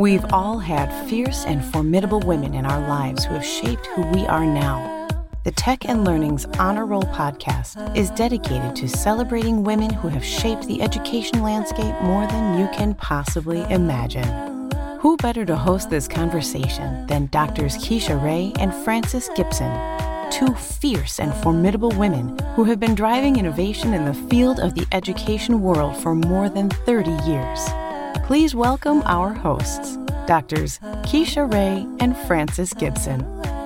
We've all had fierce and formidable women in our lives who have shaped who we are now. The Tech and Learning's Honor Roll podcast is dedicated to celebrating women who have shaped the education landscape more than you can possibly imagine. Who better to host this conversation than Doctors Keisha Ray and Frances Gibson, two fierce and formidable women who have been driving innovation in the field of the education world for more than 30 years. Please welcome our hosts, Doctors Keisha Ray and Frances Gibson.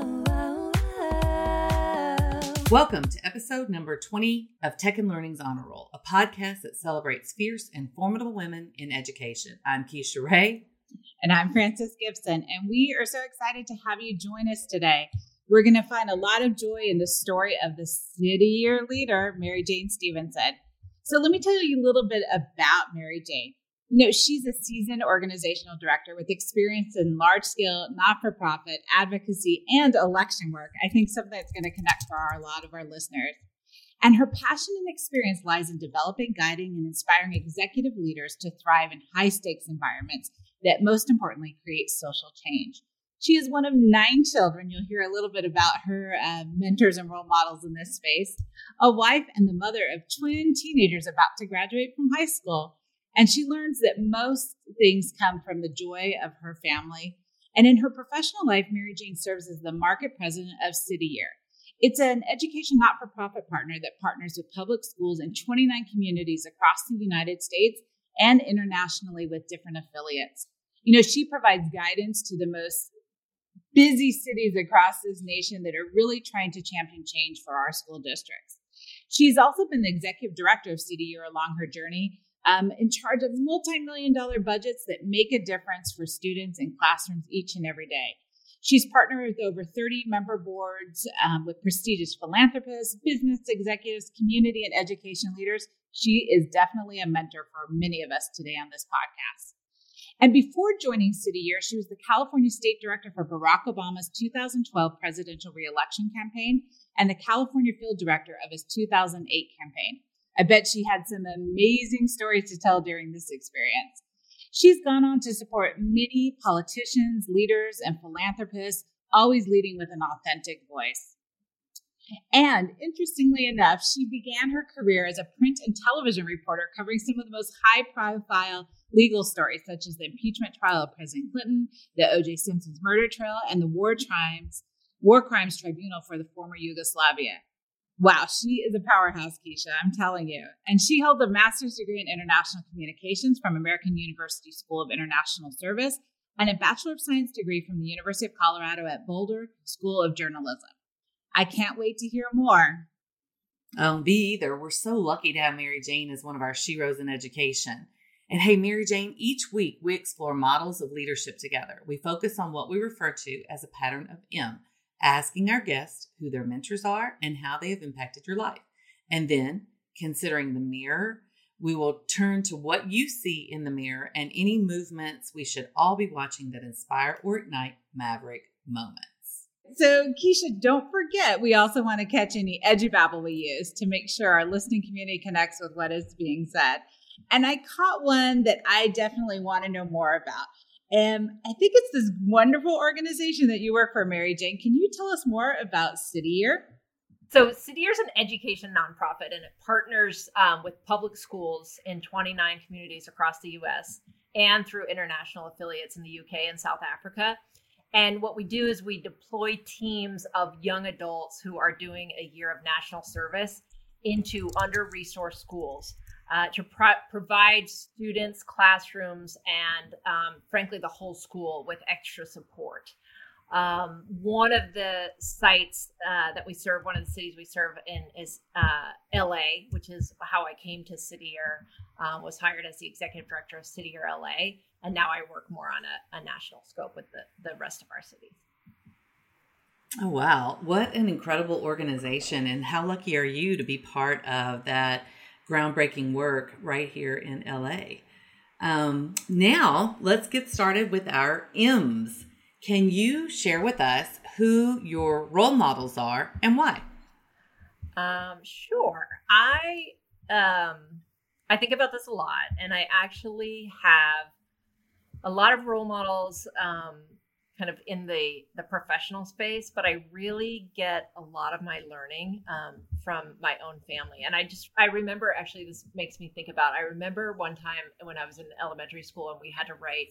Welcome to episode number 20 of Tech and Learning's Honor Roll, a podcast that celebrates fierce and formidable women in education. I'm Keisha Ray. And I'm Frances Gibson, and we are so excited to have you join us today. We're going to find a lot of joy in the story of the City Year leader, Mary Jane Stevenson. So let me tell you a little bit about Mary Jane. You know, she's a seasoned organizational director with experience in large-scale, not-for-profit, advocacy, and election work. I think something that's going to connect for a lot of our listeners. And her passion and experience lies in developing, guiding, and inspiring executive leaders to thrive in high-stakes environments that, most importantly, create social change. She is one of 9 children. You'll hear a little bit about her mentors and role models in this space, a wife and the mother of twin teenagers about to graduate from high school. And she learns that most things come from the joy of her family. And in her professional life, Mary Jane serves as the market president of City Year. It's an education not-for-profit partner that partners with public schools in 29 communities across the United States and internationally with different affiliates. You know, she provides guidance to the most busy cities across this nation that are really trying to champion change for our school districts. She's also been the executive director of City Year along her journey, in charge of multi-million-dollar budgets that make a difference for students in classrooms each and every day. She's partnered with over 30 member boards with prestigious philanthropists, business executives, community and education leaders. She is definitely a mentor for many of us today on this podcast. And before joining City Year, she was the California State Director for Barack Obama's 2012 presidential reelection campaign and the California Field Director of his 2008 campaign. I bet she had some amazing stories to tell during this experience. She's gone on to support many politicians, leaders, and philanthropists, always leading with an authentic voice. And interestingly enough, she began her career as a print and television reporter covering some of the most high-profile legal stories, such as the impeachment trial of President Clinton, the O.J. Simpson's murder trial, and the War Crimes Tribunal for the former Yugoslavia. Wow, she is a powerhouse, Keisha, I'm telling you. And she holds a master's degree in international communications from American University School of International Service and a Bachelor of Science degree from the University of Colorado at Boulder School of Journalism. I can't wait to hear more. Me either. We're so lucky to have Mary Jane as one of our sheroes in education. And hey, Mary Jane, each week we explore models of leadership together. We focus on what we refer to as a pattern of M, asking our guests who their mentors are and how they have impacted your life. And then, considering the mirror, we will turn to what you see in the mirror and any movements we should all be watching that inspire or ignite maverick moments. So, Keisha, don't forget, we also want to catch any edubabble we use to make sure our listening community connects with what is being said. And I caught one that I definitely want to know more about. I think it's this wonderful organization that you work for, Mary Jane. Can you tell us more about City Year? So City Year is an education nonprofit, and it partners with public schools in 29 communities across the U.S. and through international affiliates in the UK and South Africa. And what we do is we deploy teams of young adults who are doing a year of national service into under-resourced schools. To provide students, classrooms, and frankly, the whole school with extra support. One of the sites that we serve, one of the cities we serve in is LA, which is how I came to City Year, was hired as the executive director of City Year LA. And now I work more on a national scope with the rest of our cities. Oh, wow. What an incredible organization. And how lucky are you to be part of that groundbreaking work right here in LA. Now, let's get started with our M's. Can you share with us who your role models are and why? Sure. I think about this a lot, and I actually have a lot of role models kind of in the professional space, but I really get a lot of my learning from my own family. And I remember, actually, this makes me think about, I remember one time when I was in elementary school and we had to write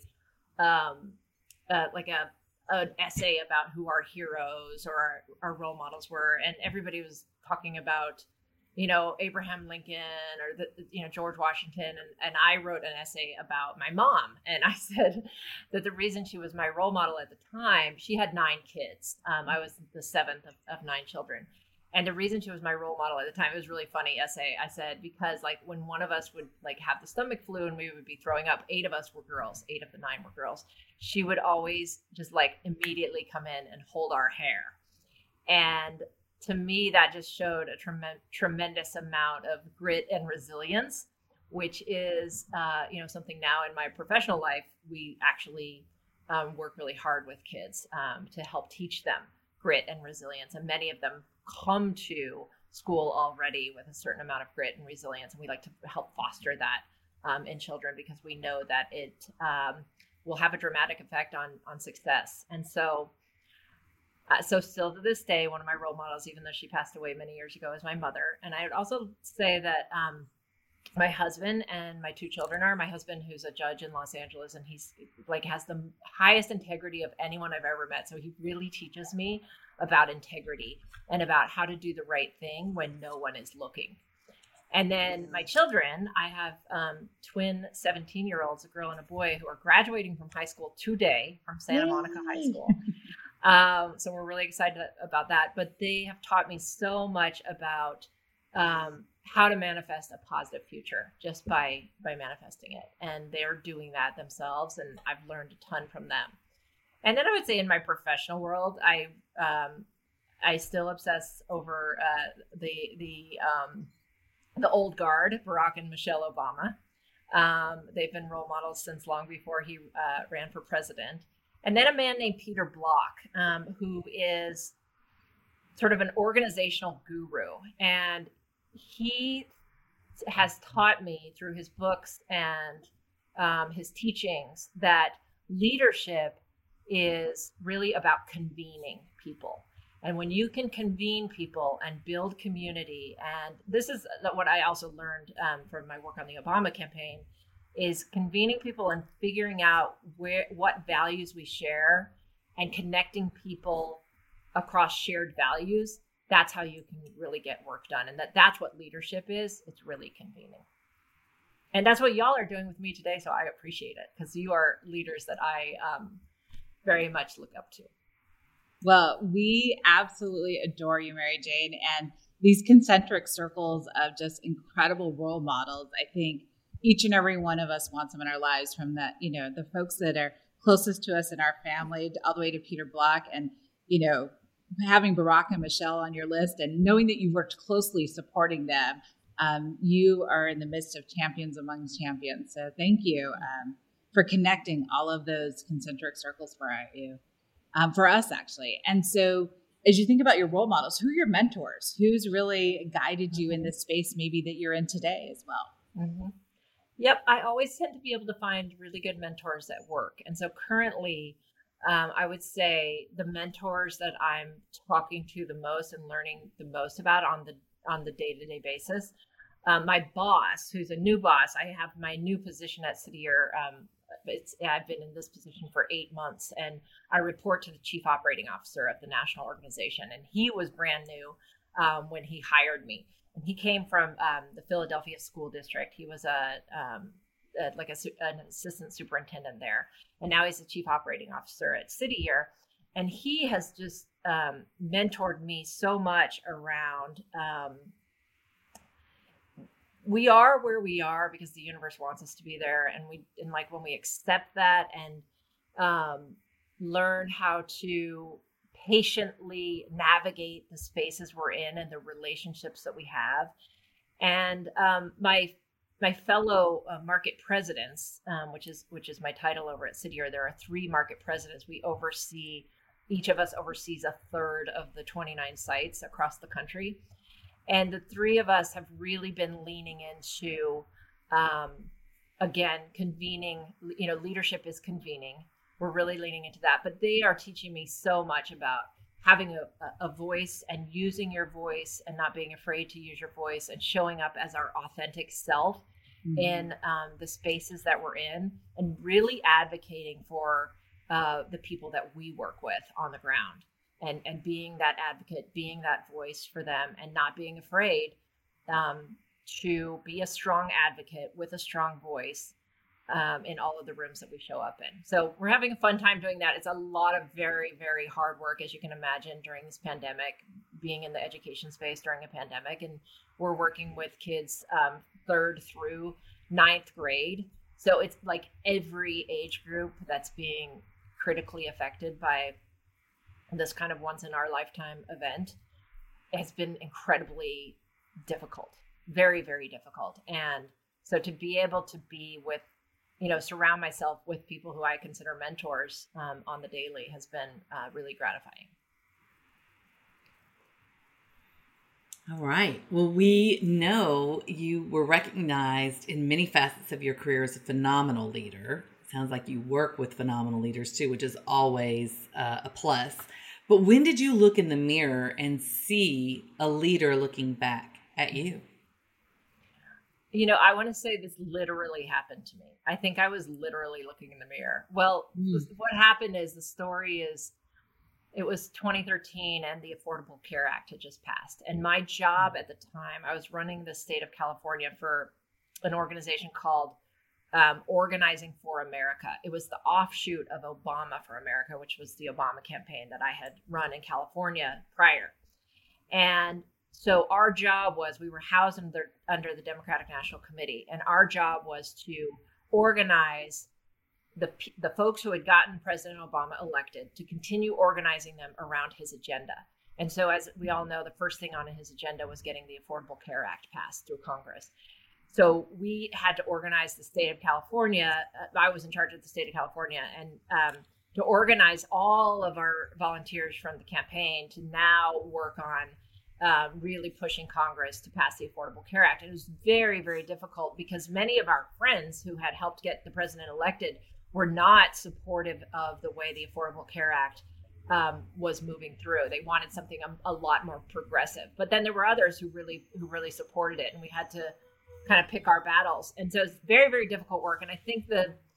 like an essay about who our heroes or our role models were. And everybody was talking about, Abraham Lincoln or George Washington. And I wrote an essay about my mom. And I said that the reason she was my role model at the time, she had 9 kids. I was the 7th of 9 children. And the reason she was my role model at the time, it was a really funny essay. I said, because like when one of us would like have the stomach flu and we would be throwing up, 8 of us were girls, 8 of the 9 were girls. She would always just like immediately come in and hold our hair. And to me, that just showed a tremendous amount of grit and resilience, which is, something now in my professional life, we actually work really hard with kids to help teach them grit and resilience. And many of them come to school already with a certain amount of grit and resilience. And we like to help foster that in children because we know that it will have a dramatic effect on success. And so still to this day, one of my role models, even though she passed away many years ago, is my mother. And I would also say that my husband and my 2 children are my husband, who's a judge in Los Angeles, and he's like has the highest integrity of anyone I've ever met. So he really teaches me about integrity and about how to do the right thing when no one is looking. And then my children, I have twin 17-year-olds, a girl and a boy, who are graduating from high school today from Santa Monica High School. So we're really excited about that. But they have taught me so much about how to manifest a positive future just by manifesting it. And they're doing that themselves. And I've learned a ton from them. And then I would say in my professional world, I still obsess over the old guard, Barack and Michelle Obama. They've been role models since long before he ran for president. And then a man named Peter Block, who is sort of an organizational guru. And he has taught me through his books and his teachings that leadership is really about convening people. And when you can convene people and build community, and this is what I also learned from my work on the Obama campaign, is convening people and figuring out what values we share and connecting people across shared values. That's how you can really get work done. And that's what leadership is. It's really convening. And that's what y'all are doing with me today. So I appreciate it because you are leaders that I very much look up to. Well, we absolutely adore you, Mary Jane. And these concentric circles of just incredible role models, I think each and every one of us wants them in our lives, from the folks that are closest to us in our family all the way to Peter Block, and, having Barack and Michelle on your list and knowing that you've worked closely supporting them. You are in the midst of champions among champions. So thank you for connecting all of those concentric circles for us, actually. And so as you think about your role models, who are your mentors? Who's really guided you in this space maybe that you're in today as well? Mm-hmm. Yep. I always tend to be able to find really good mentors at work. And so currently, I would say the mentors that I'm talking to the most and learning the most about on the day-to-day basis, my boss, who's a new boss, I have my new position at City Year. I've been in this position for 8 months, and I report to the chief operating officer of the national organization. And he was brand new when he hired me. And he came from the Philadelphia School District. He was an assistant superintendent there. And now he's the chief operating officer at City Year. And he has just mentored me so much around we are where we are because the universe wants us to be there. And when we accept that and learn how to patiently navigate the spaces we're in and the relationships that we have. And my fellow market presidents, which is my title over at City Year, there are 3 market presidents. Each of us oversees a third of the 29 sites across the country. And the 3 of us have really been leaning into a again, convening, leadership is convening. We're really leaning into that, but they are teaching me so much about having a voice and using your voice and not being afraid to use your voice and showing up as our authentic self in the spaces that we're in, and really advocating for the people that we work with on the ground, and being that advocate, being that voice for them, and not being afraid to be a strong advocate with a strong voice in all of the rooms that we show up in. So we're having a fun time doing that. It's a lot of very, very hard work, as you can imagine, during this pandemic, being in the education space during a pandemic. And we're working with kids 3rd through 9th grade. So it's like every age group that's being critically affected by this kind of once in our lifetime event. Has been incredibly difficult, very, very difficult. And so to be able to be with, surround myself with people who I consider mentors on the daily has been really gratifying. All right. Well, we know you were recognized in many facets of your career as a phenomenal leader. Sounds like you work with phenomenal leaders too, which is always a plus. But when did you look in the mirror and see a leader looking back at you? I want to say this literally happened to me. I think I was literally looking in the mirror. Well, what happened is, the story is, it was 2013 and the Affordable Care Act had just passed. And my job at the time, I was running the state of California for an organization called Organizing for America. It was the offshoot of Obama for America, which was the Obama campaign that I had run in California prior. And so our job was, we were housed under the Democratic National Committee, and our job was to organize the folks who had gotten President Obama elected, to continue organizing them around his agenda. And so, as we all know, the first thing on his agenda was getting the Affordable Care Act passed through Congress. So we had to organize the state of California. I was in charge of the state of California, and to organize all of our volunteers from the campaign to now work on really pushing Congress to pass the Affordable Care Act. And it was very, very difficult, because many of our friends who had helped get the president elected were not supportive of the way the Affordable Care Act was moving through. They wanted something a lot more progressive. But then there were others who really supported it, and we had to kind of pick our battles. And so it's very, very difficult work. And I think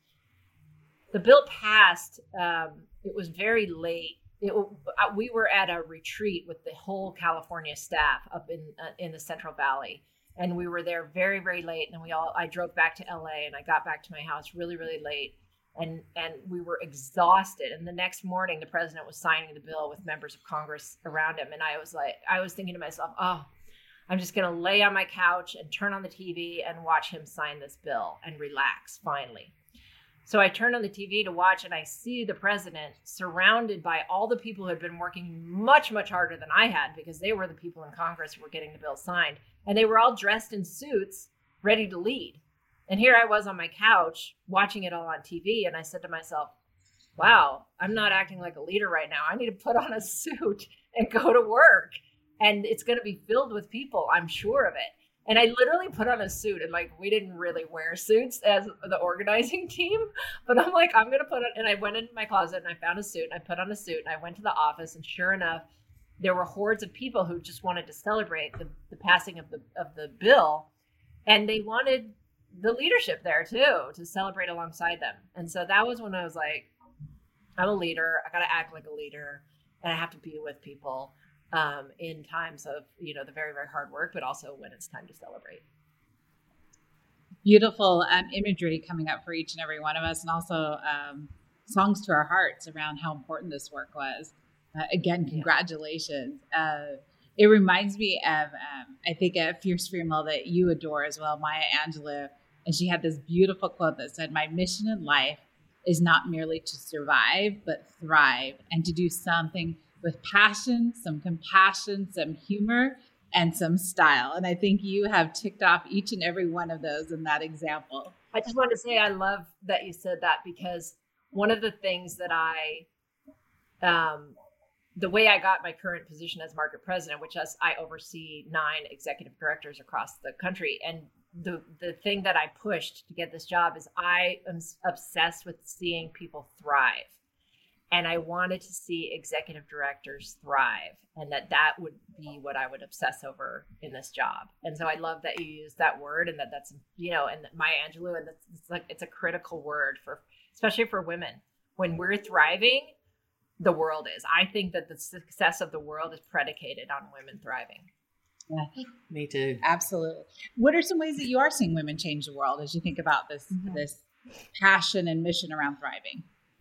the bill passed. It was very late. We were at a retreat with the whole California staff up in the Central Valley, and we were there very, very late. And I drove back to LA, and I got back to my house really, really late, and we were exhausted. And the next morning, the president was signing the bill with members of Congress around him, and I was thinking to myself, oh, I'm just going to lay on my couch and turn on the TV and watch him sign this bill and relax finally. So I turned on the TV to watch, and I see the president surrounded by all the people who had been working much, much harder than I had, because they were the people in Congress who were getting the bill signed. And they were all dressed in suits, ready to lead. And here I was on my couch watching it all on TV. And I said to myself, wow, I'm not acting like a leader right now. I need to put on a suit and go to work. And it's going to be filled with people, I'm sure of it. And I literally put on a suit, and we didn't really wear suits as the organizing team, but I'm like, I'm going to put it. And I went into my closet and I found a suit, and I put on a suit, and I went to the office, and sure enough, there were hordes of people who just wanted to celebrate the passing of the bill. And they wanted the leadership there too, to celebrate alongside them. And so that was when I was like, I'm a leader. I got to act like a leader, and I have to be with people in times of, the very, very hard work, but also when it's time to celebrate. Beautiful imagery coming up for each and every one of us, and also songs to our hearts around how important this work was. Again, congratulations. It reminds me of, I think, a fierce female that you adore as well, Maya Angelou, and she had this beautiful quote that said, "My mission in life is not merely to survive, but thrive, and to do something with passion, some compassion, some humor, and some style." And I think you have ticked off each and every one of those in that example. I just wanted to say I love that you said that, because one of the things that the way I got my current position as market president, which I oversee 9 executive directors across the country, and the thing that I pushed to get this job is I am obsessed with seeing people thrive. And I wanted to see executive directors thrive, and that would be what I would obsess over in this job. And so I love that you use that word, and that's, and Maya Angelou, and it's a critical word especially for women. When we're thriving, the world is. I think that the success of the world is predicated on women thriving. Yeah, me too. Absolutely. What are some ways that you are seeing women change the world as you think about this passion and mission around thriving?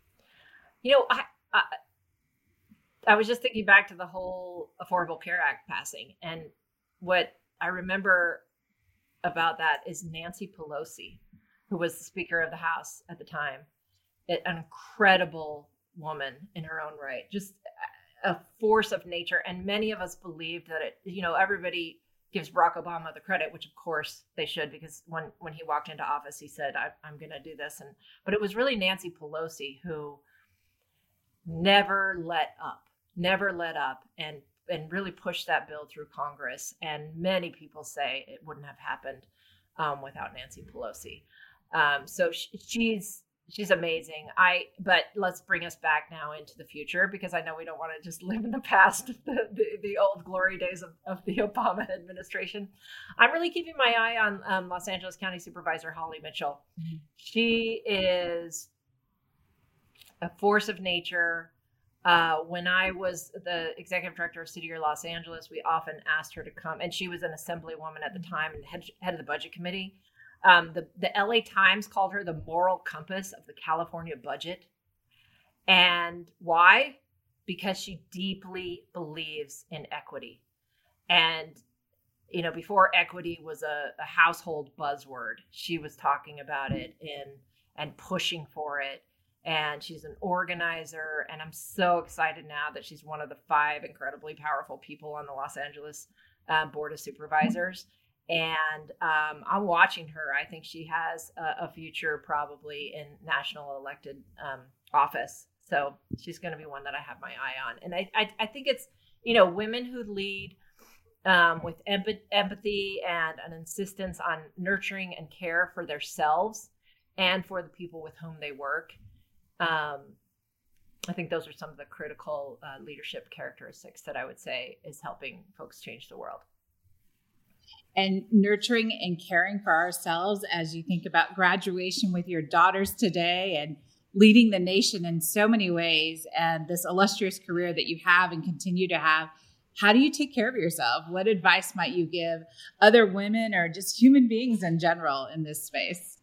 I was just thinking back to the whole Affordable Care Act passing, and what I remember about that is Nancy Pelosi, who was the Speaker of the House at the time, an incredible woman in her own right, just a force of nature. And many of us believed that everybody gives Barack Obama the credit, which of course they should, because when he walked into office, he said, I'm going to do this. But it was really Nancy Pelosi who never let up and really pushed that bill through Congress. And many people say it wouldn't have happened without Nancy Pelosi. So she's amazing. But let's bring us back now into the future, because I know we don't want to just live in the past, the old glory days of the Obama administration. I'm really keeping my eye on Los Angeles County Supervisor Holly Mitchell. Mm-hmm. She is a force of nature. When I was the executive director of City of Los Angeles, we often asked her to come, and she was an assemblywoman at the time and head of the budget committee. The LA Times called her the moral compass of the California budget. And why? Because she deeply believes in equity. And, before equity was a household buzzword, she was talking about it and pushing for it. And she's an organizer. And I'm so excited now that she's one of the 5 incredibly powerful people on the Los Angeles Board of Supervisors. And I'm watching her. I think she has a future probably in national elected office. So she's going to be one that I have my eye on. And I think it's, women who lead with empathy and an insistence on nurturing and care for themselves and for the people with whom they work. I think those are some of the critical leadership characteristics that I would say is helping folks change the world. And nurturing and caring for ourselves as you think about graduation with your daughters today and leading the nation in so many ways, and this illustrious career that you have and continue to have. How do you take care of yourself? What advice might you give other women or just human beings in general in this space?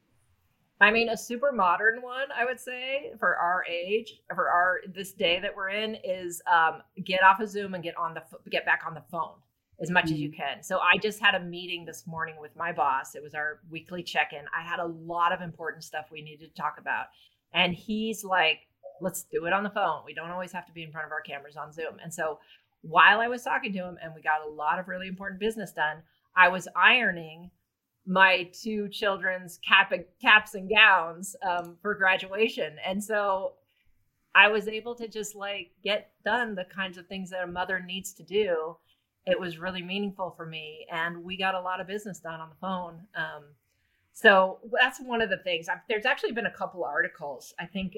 I mean, a super modern one, I would say, for our age, for this day that we're in, is get off of Zoom and get back on the phone as much as you can. So I just had a meeting this morning with my boss. It was our weekly check-in. I had a lot of important stuff we needed to talk about. And he's like, let's do it on the phone. We don't always have to be in front of our cameras on Zoom. And so while I was talking to him and we got a lot of really important business done, I was ironing my 2 children's caps and gowns for graduation. And so I was able to just get done the kinds of things that a mother needs to do. It was really meaningful for me, and we got a lot of business done on the phone. So that's one of the things. There's actually been a couple articles. I think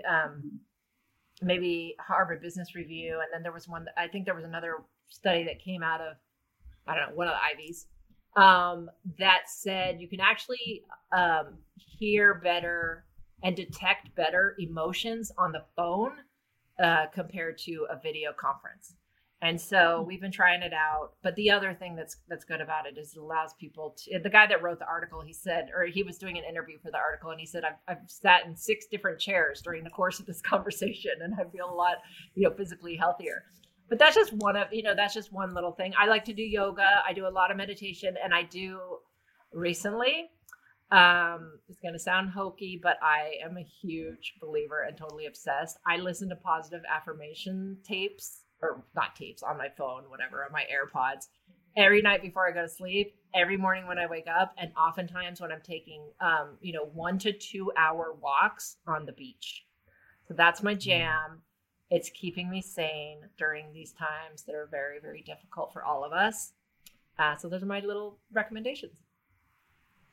maybe Harvard Business Review, and then there was one. I think there was another study that came out of, I don't know, one of the Ivies, that said you can actually hear better and detect better emotions on the phone compared to a video conference. And so we've been trying it out. But the other thing that's good about it is it allows people to, the guy that wrote the article, he said, or he was doing an interview for the article, and he said, I've sat in 6 different chairs during the course of this conversation, and I feel a lot, physically healthier. But that's just that's just one little thing. I like to do yoga. I do a lot of meditation, and I do recently, it's going to sound hokey, but I am a huge believer and totally obsessed. I listen to positive affirmation tapes, or not tapes, on my phone, whatever, on my AirPods, every night before I go to sleep, every morning when I wake up, and oftentimes when I'm taking, 1 to 2 hour walks on the beach. So that's my jam. It's keeping me sane during these times that are very, very difficult for all of us. So those are my little recommendations.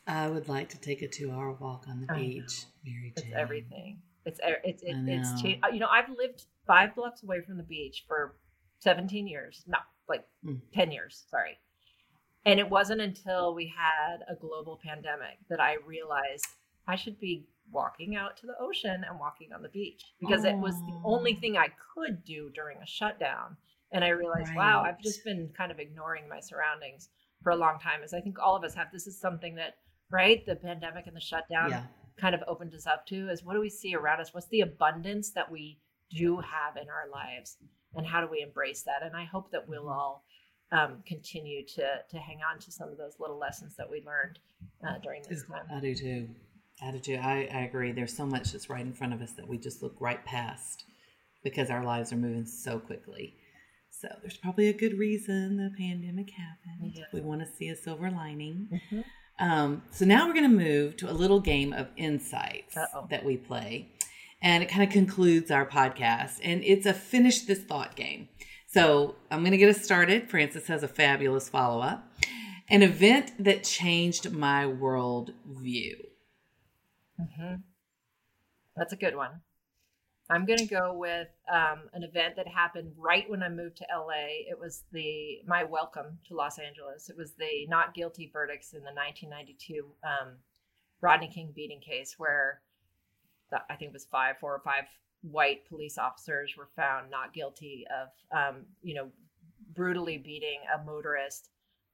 I would like to take a 2-hour walk on the beach, Mary Jane. It's everything. It's changed. I've lived 5 blocks away from the beach for 17 years. No, 10 years. Sorry. And it wasn't until we had a global pandemic that I realized I should be walking out to the ocean and walking on the beach, because it was the only thing I could do during a shutdown. And I realized, wow, I've just been kind of ignoring my surroundings for a long time, as I think all of us have. This is something that, right, the pandemic and the shutdown kind of opened us up to, is what do we see around us? What's the abundance that we do have in our lives, and how do we embrace that? And I hope that we'll all continue to hang on to some of those little lessons that we learned during this time. I do too. I agree. There's so much that's right in front of us that we just look right past because our lives are moving so quickly. So there's probably a good reason the pandemic happened. Yes. We want to see a silver lining. Mm-hmm. So now we're going to move to a little game of insights that we play. And it kind of concludes our podcast. And it's a finish this thought game. So I'm going to get us started. Frances has a fabulous follow-up. An event that changed my world view. Mm-hmm. That's a good one. I'm going to go with an event that happened right when I moved to LA. It was my welcome to Los Angeles. It was the not guilty verdicts in the 1992 Rodney King beating case, where I think it was 4 or 5 white police officers were found not guilty of, brutally beating a motorist.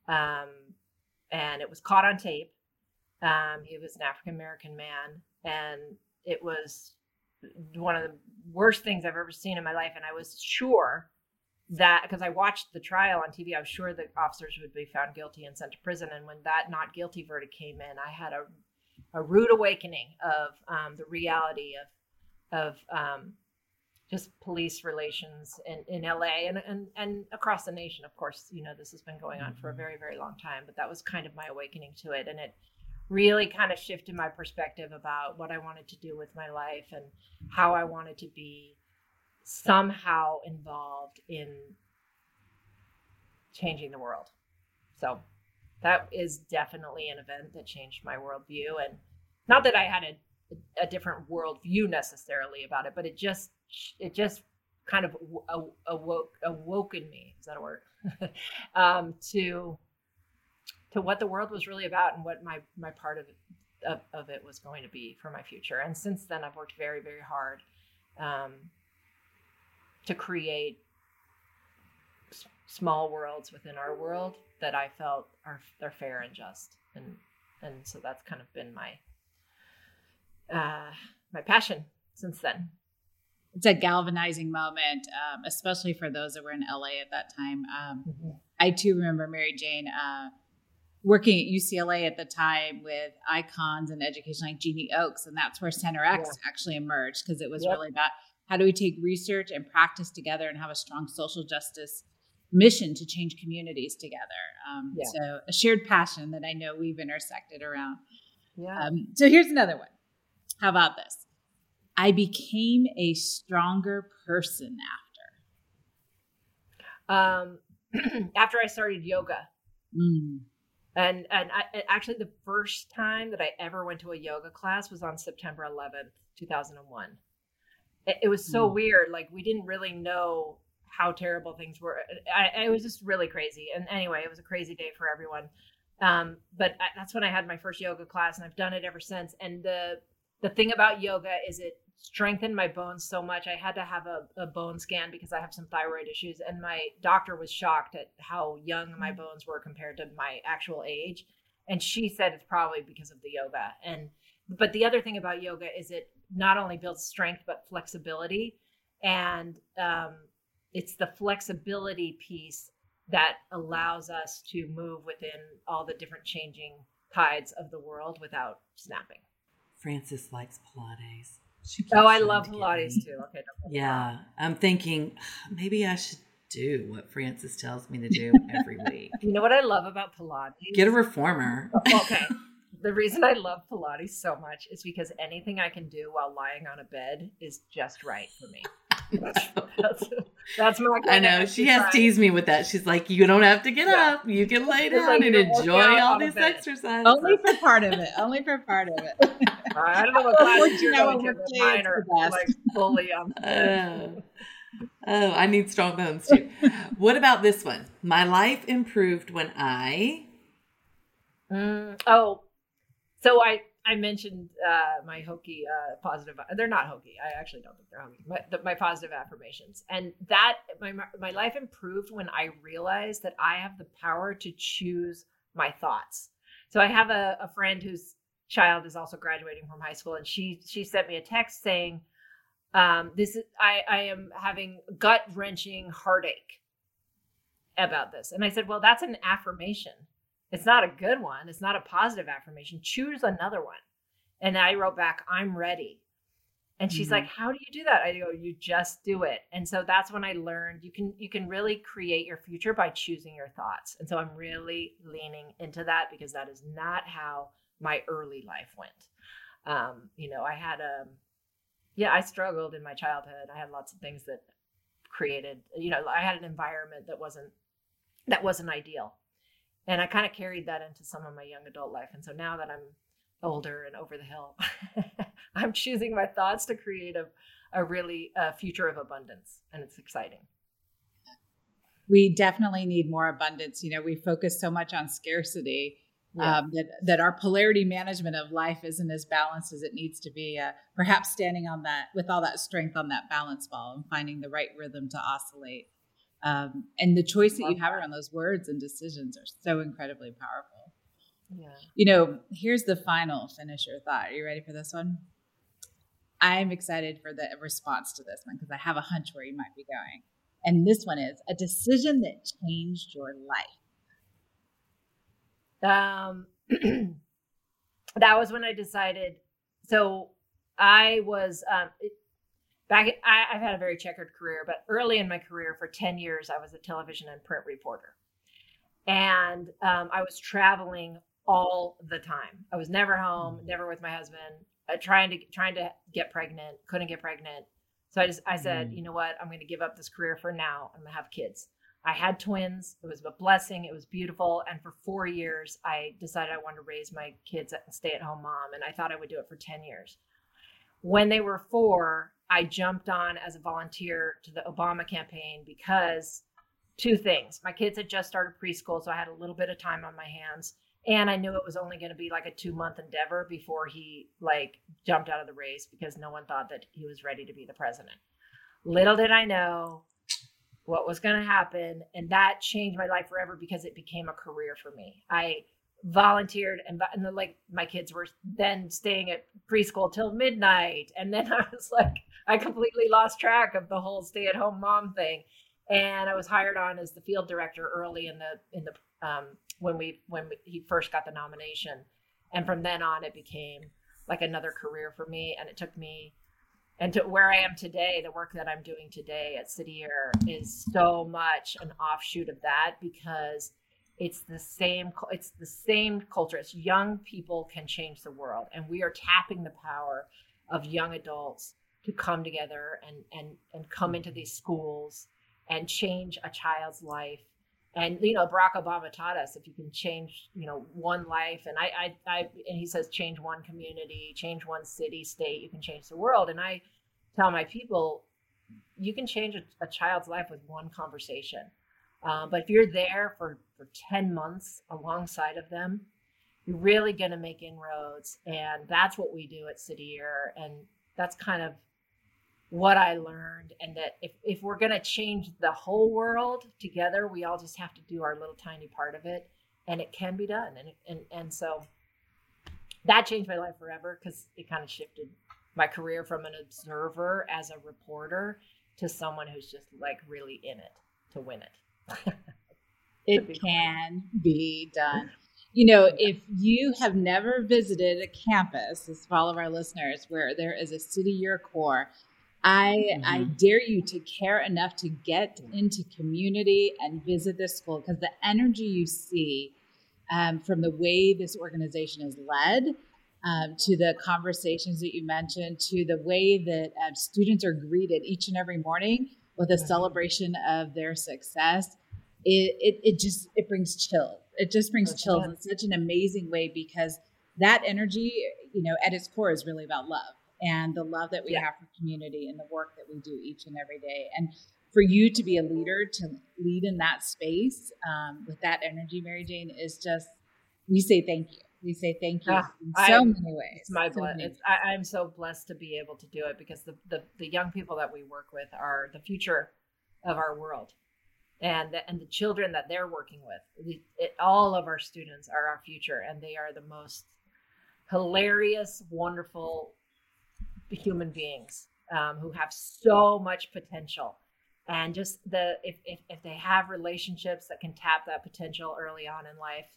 And it was caught on tape. He was an African-American man, and it was one of the worst things I've ever seen in my life. And I was sure that, because I watched the trial on TV, I was sure that officers would be found guilty and sent to prison. And when that not guilty verdict came in, I had a rude awakening of the reality of just police relations in LA and across the nation. Of course, this has been going on for a very, very long time, but that was kind of my awakening to it. And it really kind of shifted my perspective about what I wanted to do with my life and how I wanted to be somehow involved in changing the world. So that is definitely an event that changed my worldview. And not that I had a different worldview necessarily about it, but it just kind of awoke in me, is that a word? To what the world was really about and what my part of it was going to be for my future. And since then, I've worked very, very hard to create small worlds within our world that I felt are fair and just. And so that's kind of been my passion since then. It's a galvanizing moment, especially for those that were in LA at that time. I too remember Mary Jane working at UCLA at the time with icons in education like Jeannie Oakes. And that's where Center X actually emerged, because it was really about how do we take research and practice together and have a strong social justice mission to change communities together. So a shared passion that I know we've intersected around. So here's another one. How about this? I became a stronger person after I started yoga. And actually the first time that I ever went to a yoga class was on September 11th, 2001. It was so weird. Like, we didn't really know how terrible things were. It was just really crazy. And anyway, it was a crazy day for everyone. But that's when I had my first yoga class, and I've done it ever since. And the thing about yoga is it strengthened my bones so much. I had to have a bone scan because I have some thyroid issues, and my doctor was shocked at how young my bones were compared to my actual age. And she said it's probably because of the yoga. But the other thing about yoga is it not only builds strength, but flexibility. And it's the flexibility piece that allows us to move within all the different changing tides of the world without snapping. Frances likes Pilates. I love Pilates too. Okay. Yeah. I'm thinking maybe I should do what Frances tells me to do every week. You know what I love about Pilates? Get a reformer. Okay. The reason I love Pilates so much is because anything I can do while lying on a bed is just right for me. That's my I know. She has teased me with that. She's like, you don't have to get up. You can lay down and enjoy all these exercises. Only for part of it. Only for part of it. I don't know what classes you're going to, but mine are like fully on. Oh, I need strong bones too. What about this one? My life improved when I... So I mentioned my hokey positive. They're not hokey. I actually don't think they're hokey. My positive affirmations, and that my life improved when I realized that I have the power to choose my thoughts. So I have a friend whose child is also graduating from high school, and she sent me a text saying, I am having gut wrenching heartache about this, and I said, well, that's an affirmation. It's not a good one. It's not a positive affirmation. Choose another one. And I wrote back, I'm ready. And she's like, how do you do that? I go, you just do it. And so that's when I learned you can really create your future by choosing your thoughts. And so I'm really leaning into that because that is not how my early life went. I had I struggled in my childhood. I had lots of things that created, I had an environment that wasn't ideal. And I kind of carried that into some of my young adult life. And so now that I'm older and over the hill, I'm choosing my thoughts to create a really future of abundance. And it's exciting. We definitely need more abundance. We focus so much on scarcity that our polarity management of life isn't as balanced as it needs to be. Perhaps standing on that with all that strength on that balance ball and finding the right rhythm to oscillate. And the choice that you have around those words and decisions are so incredibly powerful. Yeah. Here's the final finisher thought. Are you ready for this one? I'm excited for the response to this one because I have a hunch where you might be going. And this one is a decision that changed your life. That was when I decided. So I was, I've had a very checkered career, but early in my career, for 10 years, I was a television and print reporter. And I was traveling all the time. I was never home, never with my husband, trying to get pregnant, couldn't get pregnant. So I said, you know what, I'm going to give up this career for now. I'm going to have kids. I had twins. It was a blessing. It was beautiful. And for 4 years, I decided I wanted to raise my kids and stay-at-home mom. And I thought I would do it for 10 years. When they were 4, I jumped on as a volunteer to the Obama campaign because 2 things. My kids had just started preschool, so I had a little bit of time on my hands. And I knew it was only going to be like a 2-month endeavor before he jumped out of the race because no one thought that he was ready to be the president. Little did I know what was going to happen. And that changed my life forever because it became a career for me. I volunteered and my kids were then staying at preschool till midnight. And then I was I completely lost track of the whole stay-at-home mom thing. And I was hired on as the field director early when he first got the nomination. And from then on, it became like another career for me. And it took me, and to where I am today, the work that I'm doing today at City Year is so much an offshoot of that because it's the same culture. It's young people can change the world. And we are tapping the power of young adults to come together and come into these schools and change a child's life. And, Barack Obama taught us if you can change, one life, and and he says, change one community, change one city, state, you can change the world. And I tell my people, you can change a child's life with one conversation. But if you're there for 10 months alongside of them, you're really going to make inroads. And that's what we do at City Year. And that's kind of what I learned. And that if we're going to change the whole world together, we all just have to do our little tiny part of it. And it can be done. And so that changed my life forever because it kind of shifted my career from an observer as a reporter to someone who's just really in it to win it. It can be done. If you have never visited a campus, this is for all of our listeners, where there is a City Year core, I dare you to care enough to get into community and visit this school because the energy you see from the way this organization is led to the conversations that you mentioned, to the way that students are greeted each and every morning with a celebration of their success. It brings chills. It just brings chills in such an amazing way, because that energy, at its core is really about love, and the love that we have for community and the work that we do each and every day. And for you to be a leader, to lead in that space with that energy, Mary Jane, is just, we say thank you. We say thank you in so many ways. It's my blessing. I'm so blessed to be able to do it, because the young people that we work with are the future of our world, and the children that they're working with. All of our students are our future, and they are the most hilarious, wonderful human beings who have so much potential. And just if they have relationships that can tap that potential early on in life,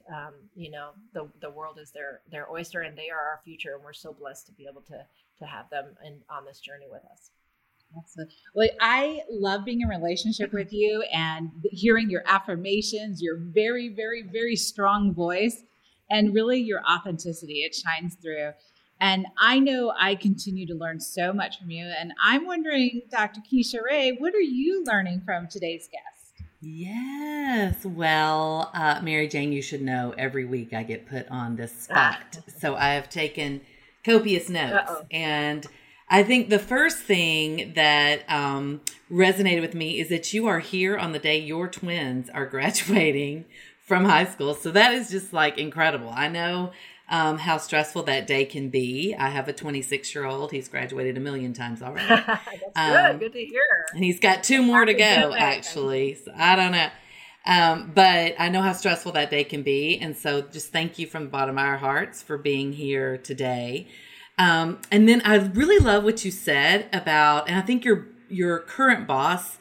the world is their oyster, and they are our future. And we're so blessed to be able to have them on this journey with us. Absolutely. Well, I love being in a relationship with you and hearing your affirmations, your very, very, very strong voice, and really your authenticity. It shines through. And I know I continue to learn so much from you. And I'm wondering, Dr. Keisha Ray, what are you learning from today's guest? Yes. Well, Mary Jane, you should know every week I get put on this spot. So I have taken copious notes. And I think the first thing that resonated with me is that you are here on the day your twins are graduating from high school. So that is just like incredible. I know how stressful that day can be. I have a 26-year-old. He's graduated 1 million times already. That's good. Good to hear. And he's got 2 more to go, actually. So I don't know. But I know how stressful that day can be. And so just thank you from the bottom of our hearts for being here today. And then I really love what you said about, and I think your current boss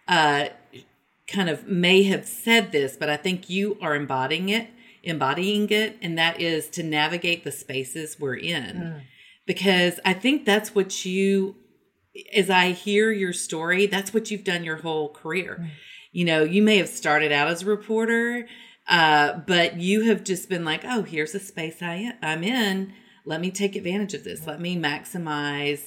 kind of may have said this, but I think you are embodying it, and that is to navigate the spaces we're in. Because I think that's what you, as I hear your story, that's what you've done your whole career. You may have started out as a reporter, but you have just been like, oh, here's a space I'm in. Let me take advantage of this. Let me maximize,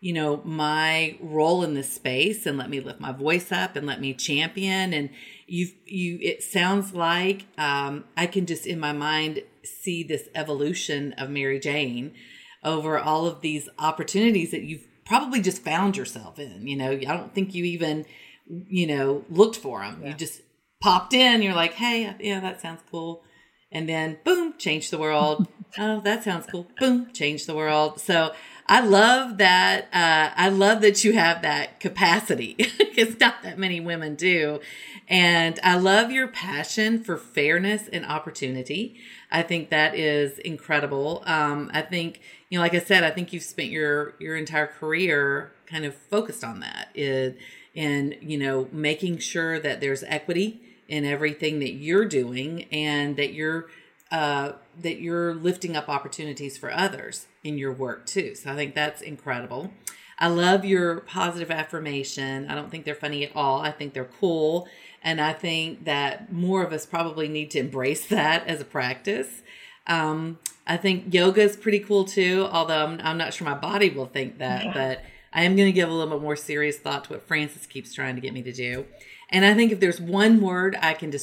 my role in this space, and let me lift my voice up and let me champion. And it sounds like I can just in my mind see this evolution of Mary Jane over all of these opportunities that you've probably just found yourself in. I don't think you even, looked for them. Yeah. You just popped in. You're like, hey, yeah, that sounds cool. And then boom, change the world. Oh, that sounds cool. Boom, change the world. So I love that. I love that you have that capacity. It's not that many women do. And I love your passion for fairness and opportunity. I think that is incredible. I think, like I said, I think you've spent your entire career kind of focused on that and making sure that there's equity in everything that you're doing, and that you're lifting up opportunities for others in your work too. So I think that's incredible. I love your positive affirmation. I don't think they're funny at all. I think they're cool. And I think that more of us probably need to embrace that as a practice. I think yoga is pretty cool too, although I'm not sure my body will think that, but I am going to give a little bit more serious thought to what Francis keeps trying to get me to do. And I think if there's one word I can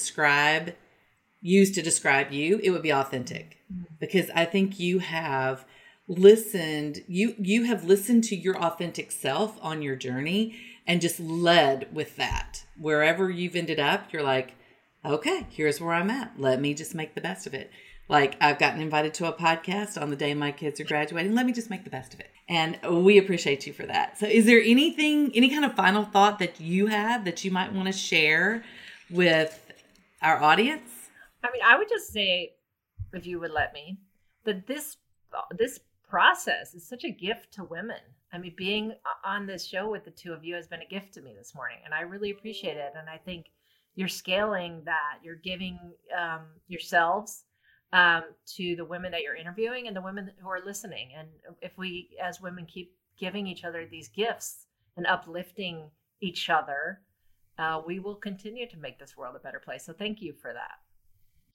use to describe you, it would be authentic, because I think you have listened, you have listened to your authentic self on your journey and just led with that. Wherever you've ended up, you're like, okay, here's where I'm at. Let me just make the best of it. Like, I've gotten invited to a podcast on the day my kids are graduating. Let me just make the best of it. And we appreciate you for that. So is there any kind of final thought that you have that you might want to share with our audience? I mean, I would just say, if you would let me, that this process is such a gift to women. I mean, being on this show with the two of you has been a gift to me this morning, and I really appreciate it. And I think you're scaling that. You're giving yourselves to the women that you're interviewing and the women who are listening. And if we, as women, keep giving each other these gifts and uplifting each other, we will continue to make this world a better place. So thank you for that.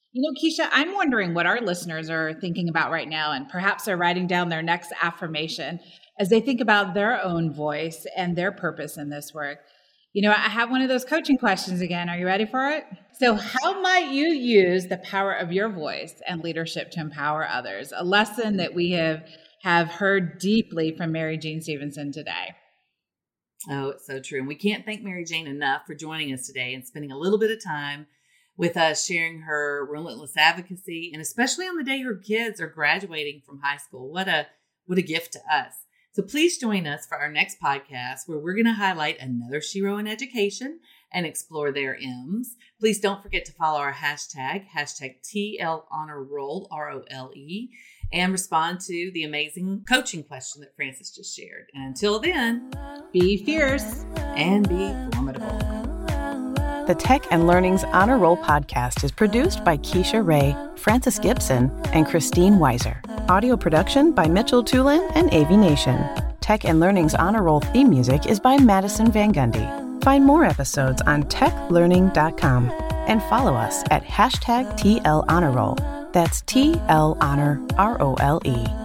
Keisha, I'm wondering what our listeners are thinking about right now, and perhaps are writing down their next affirmation as they think about their own voice and their purpose in this work. I have one of those coaching questions again. Are you ready for it? So how might you use the power of your voice and leadership to empower others? A lesson that we have heard deeply from Mary Jane Stephenson today. Oh, it's so true. And we can't thank Mary Jane enough for joining us today and spending a little bit of time with us, sharing her relentless advocacy, and especially on the day her kids are graduating from high school. What a gift to us. So please join us for our next podcast, where we're going to highlight another shero in education and explore their M's. Please don't forget to follow our hashtag #TLHonorRoll, ROLE, and respond to the amazing coaching question that Frances just shared. And until then, be fierce and be formidable. The Tech and Learning's Honor Roll podcast is produced by Keisha Ray, Frances Gibson, and Christine Weiser. Audio production by Mitchell Tulin and AV Nation. Tech and Learning's Honor Roll theme music is by Madison Van Gundy. Find more episodes on techlearning.com and follow us at #TLHonorRoll. That's TLHonorROLE.